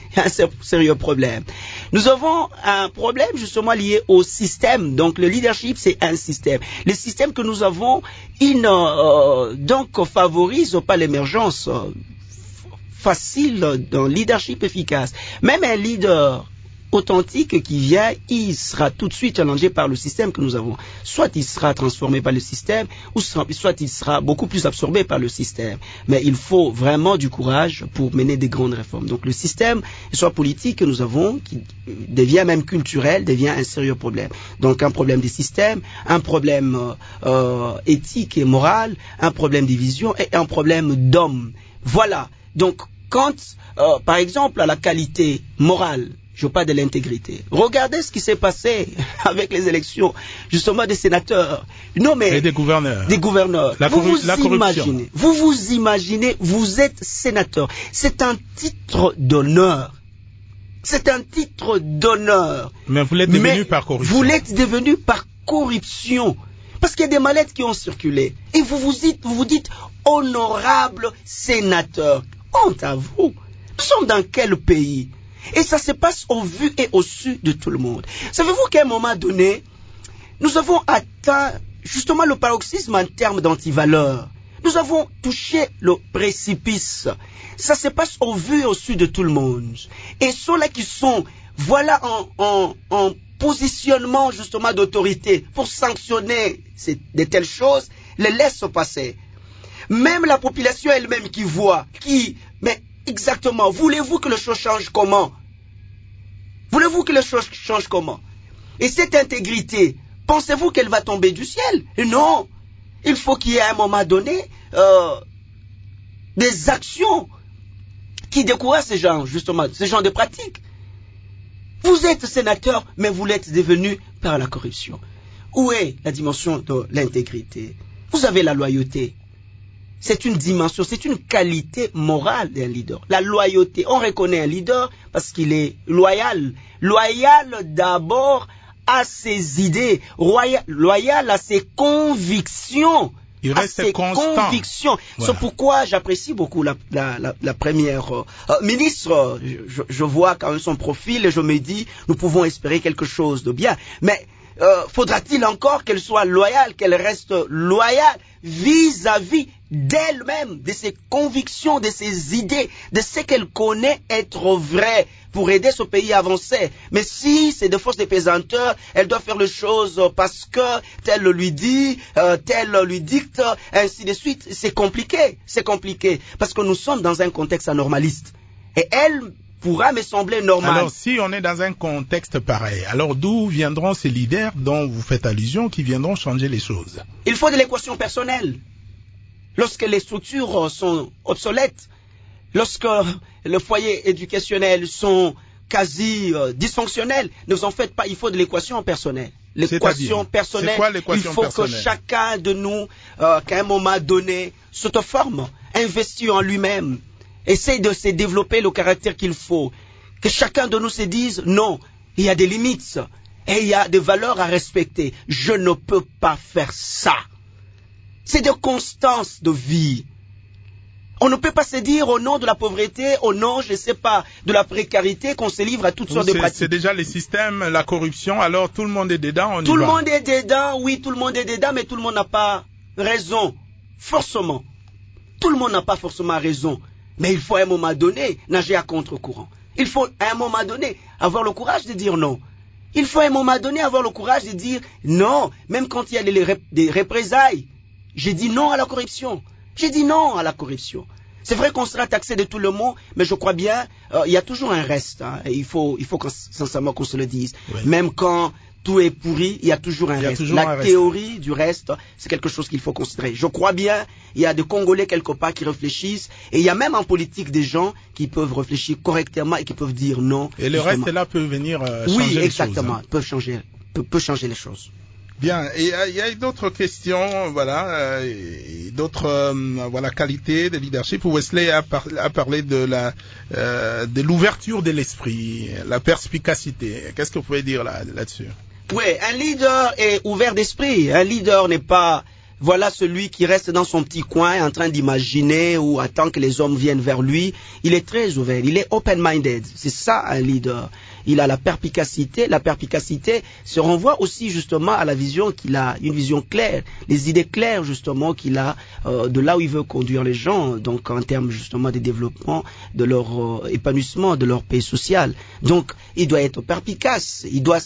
Nous avons un problème justement lié au système. Donc le leadership, c'est un système. Le système que nous avons, il donc favorise pas l'émergence facile d'un leadership efficace. Même un leader authentique qui vient, il sera tout de suite challengé par le système que nous avons. Soit il sera transformé par le système, ou soit il sera beaucoup plus absorbé par le système. Mais il faut vraiment du courage pour mener des grandes réformes. Donc le système, soit politique que nous avons, qui devient même culturel, devient un sérieux problème. Donc un problème des systèmes, un problème éthique et moral, un problème des visions et un problème d'homme. Voilà. Donc, quand, par exemple, à la qualité morale, je parle de l'intégrité. Regardez ce qui s'est passé avec les élections, justement des sénateurs. Non, mais. Et des gouverneurs. Vous vous imaginez, vous êtes sénateur. C'est un titre d'honneur. Mais vous l'êtes devenu par corruption. Vous l'êtes devenu par corruption. Parce qu'il y a des mallettes qui ont circulé. Et vous vous dites honorable sénateur. Honte à vous. Nous sommes dans quel pays? Et ça se passe au vu et au su de tout le monde. Savez-vous qu'à un moment donné, nous avons atteint justement le paroxysme en termes d'antivaleurs. Nous avons touché le précipice. Ça se passe au vu et au su de tout le monde. Et ceux-là qui sont, en positionnement justement d'autorité pour sanctionner de telles choses, les laissent passer. Même la population elle-même qui voit, mais exactement, voulez-vous que les choses changent comment? Et cette intégrité, pensez-vous qu'elle va tomber du ciel? Non. Il faut qu'il y ait à un moment donné des actions qui découragent ces gens de pratiques. Vous êtes sénateur, mais vous l'êtes devenu par la corruption. Où est la dimension de l'intégrité? Vous avez la loyauté. C'est une dimension, c'est une qualité morale d'un leader. La loyauté. On reconnaît un leader parce qu'il est loyal. Loyal d'abord à ses idées. Loyal à ses convictions. Il reste constant. Voilà. C'est pourquoi j'apprécie beaucoup la première ministre. Je vois quand même son profil et je me dis, nous pouvons espérer quelque chose de bien. Mais faudra-t-il encore qu'elle soit loyale, qu'elle reste loyale vis-à-vis d'elle-même, de ses convictions, de ses idées, de ce qu'elle connaît être vrai pour aider ce pays à avancer. Mais si c'est de fausses pesanteurs, elle doit faire les choses parce que tel lui dit, tel lui dicte, ainsi de suite. C'est compliqué. Parce que nous sommes dans un contexte anormaliste. Et elle pourra me sembler normal. Alors, si on est dans un contexte pareil, alors d'où viendront ces leaders dont vous faites allusion qui viendront changer les choses? Il faut de l'équation personnelle. Lorsque les structures sont obsolètes, lorsque les foyers éducationnels sont quasi dysfonctionnels, ne vous en faites pas, il faut de l'équation personnelle. L'équation personnelle, c'est quoi l'équation il faut personnelle? Que chacun de nous, qu'à un moment donné, s'auto-forme, investit en lui-même, essaye de se développer le caractère qu'il faut. Que chacun de nous se dise, non, il y a des limites et il y a des valeurs à respecter. Je ne peux pas faire ça. C'est de constance de vie. On ne peut pas se dire au nom de la pauvreté, au nom, je ne sais pas, de la précarité, qu'on se livre à toutes sortes de pratiques. C'est déjà les systèmes, la corruption, alors tout le monde est dedans, tout le monde est dedans, oui, tout le monde est dedans, mais tout le monde n'a pas raison, forcément. Tout le monde n'a pas forcément raison, mais il faut à un moment donné nager à contre-courant. Il faut à un moment donné avoir le courage de dire non. Il faut à un moment donné avoir le courage de dire non, même quand il y a des représailles. J'ai dit non à la corruption. J'ai dit non à la corruption. C'est vrai qu'on sera taxé de tout le monde, mais je crois bien, il y a toujours un reste. Hein, et il faut sincèrement qu'on se le dise. Oui. Même quand tout est pourri, il y a toujours un reste. La théorie du reste, c'est quelque chose qu'il faut considérer. Je crois bien, il y a des Congolais quelque part qui réfléchissent, et il y a même en politique des gens qui peuvent réfléchir correctement et qui peuvent dire non. Et le reste là peut venir changer oui, les exactement, choses. Hein. peut changer les choses. Bien, et il y a d'autres questions, voilà, d'autres voilà qualités de leadership. Wesley a parlé de l'ouverture de l'esprit, la perspicacité. Qu'est-ce que vous pouvez dire là-dessus? Oui, un leader est ouvert d'esprit. Un leader n'est pas voilà celui qui reste dans son petit coin en train d'imaginer ou attend que les hommes viennent vers lui. Il est très ouvert, il est open-minded. C'est ça un leader. Il a la perspicacité. La perspicacité se renvoie aussi justement à la vision qu'il a, une vision claire, les idées claires justement qu'il a de là où il veut conduire les gens, donc en termes justement de développement, de leur épanouissement, de leur paix sociale. Donc il doit être perspicace, il doit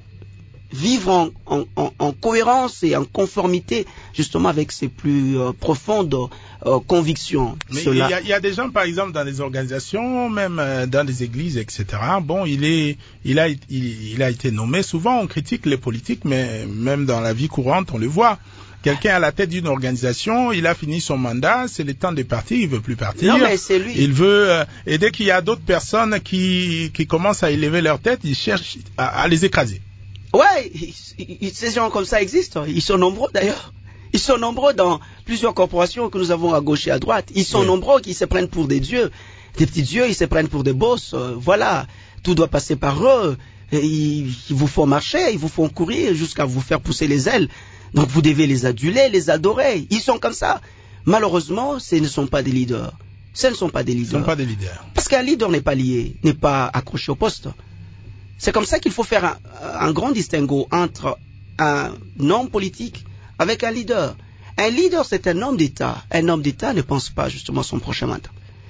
vivre en cohérence et en conformité justement avec ses plus profondes convictions. Mais il y a des gens, par exemple, dans les organisations, même dans les églises, etc. Bon, il a été nommé. Souvent, on critique les politiques, mais même dans la vie courante, on le voit. Quelqu'un à la tête d'une organisation, il a fini son mandat, c'est le temps de partir, il veut plus partir. Non, mais c'est lui. Il veut, et dès qu'il y a d'autres personnes qui commencent à élever leur tête, il cherche à les écraser. Ouais, ces gens comme ça existent. Ils sont nombreux d'ailleurs. Ils sont nombreux dans plusieurs corporations que nous avons à gauche et à droite. Ils sont nombreux qui se prennent pour des dieux. Des petits dieux, ils se prennent pour des boss. Voilà, tout doit passer par eux. Ils vous font marcher, ils vous font courir jusqu'à vous faire pousser les ailes. Donc vous devez les aduler, les adorer. Ils sont comme ça. Malheureusement, ce ne sont pas des leaders. Ce ne sont pas des leaders. Ce ne sont pas des leaders. Parce qu'un leader n'est pas lié, n'est pas accroché au poste. C'est comme ça qu'il faut faire un grand distinguo entre un homme politique avec un leader. Un leader, c'est un homme d'État. Un homme d'État ne pense pas justement à son prochain mandat.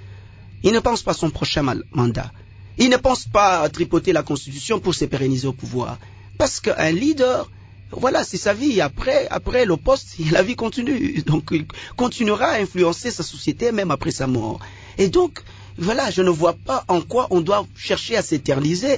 Il ne pense pas à son prochain mandat. Il ne pense pas à tripoter la Constitution pour se pérenniser au pouvoir. Parce qu'un leader, voilà, c'est sa vie. Après le poste, la vie continue. Donc, il continuera à influencer sa société même après sa mort. Et donc, voilà, je ne vois pas en quoi on doit chercher à s'éterniser.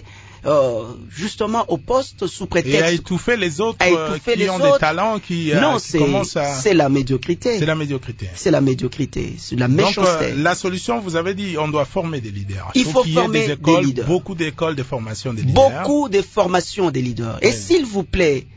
Justement au poste sous prétexte... Et à étouffer les autres qui ont des talents qui commencent à... c'est la médiocrité. C'est la médiocrité. C'est la médiocrité, c'est la méchanceté. Donc la solution, vous avez dit, on doit former des leaders. Il faut former des leaders. Beaucoup d'écoles de formation des leaders. Beaucoup de formation des leaders. Et s'il vous plaît,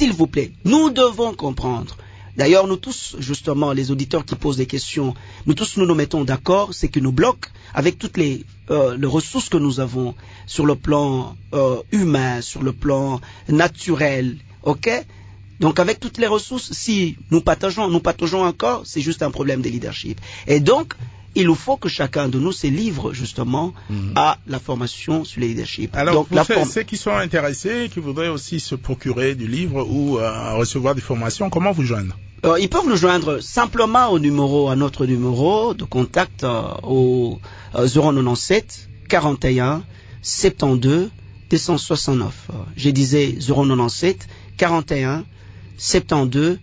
nous devons comprendre. D'ailleurs, nous tous, justement, les auditeurs qui posent des questions, nous tous nous mettons d'accord, c'est que nous bloquons avec toutes les ressources que nous avons sur le plan humain, sur le plan naturel, ok? Donc avec toutes les ressources, si nous partageons encore, c'est juste un problème de leadership. Et donc, il nous faut que chacun de nous se livre justement à la formation sur le leadership. Alors, donc, ceux qui sont intéressés, qui voudraient aussi se procurer du livre ou recevoir des formations, comment vous joindre? Ils peuvent nous joindre simplement à notre numéro de contact au 097 41 72 269. Je disais 097 41 72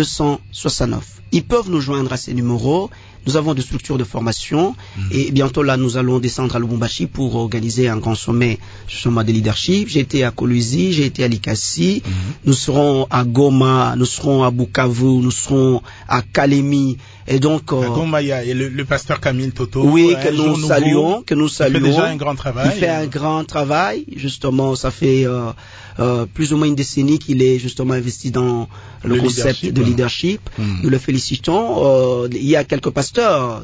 269. Ils peuvent nous joindre à ces numéros. Nous avons des structures de formation et bientôt là nous allons descendre à Lubumbashi pour organiser un grand sommet justement de leadership. J'ai été à Kolwezi, j'ai été à Likasi, nous serons à Goma, nous serons à Bukavu, nous serons à Kalemi Et donc, à Goma, il y a le pasteur Camille Toto. Oui, que nous saluons. Il fait déjà un grand travail. Il fait un grand travail. Justement, ça fait plus ou moins une décennie qu'il est justement investi dans le concept de leadership. Nous le félicitons. Il y a quelques pasteurs.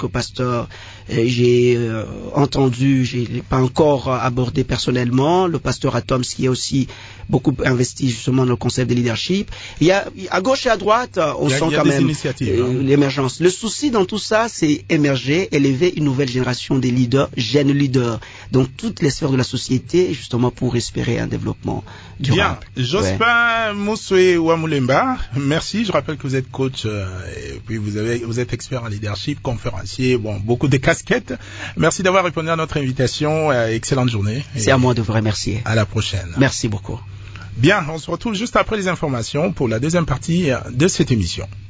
J'ai entendu, je l'ai pas encore abordé personnellement, le pasteur Atoms qui est aussi beaucoup investi justement dans le concept de leadership. Il y a à gauche et à droite, on sent quand même l'émergence. Le souci dans tout ça, c'est émerger, élever une nouvelle génération des leaders, jeunes leaders, dans toutes les sphères de la société, justement pour espérer un développement durable. Bien, Jospin Moussoé Wamulemba, merci. Je rappelle que vous êtes coach et puis vous êtes expert en leadership, conférencier, beaucoup de casquettes. Merci d'avoir répondu à notre invitation. Excellente journée. C'est à moi de vous remercier. À la prochaine. Merci beaucoup. Bien, on se retrouve juste après les informations pour la deuxième partie de cette émission.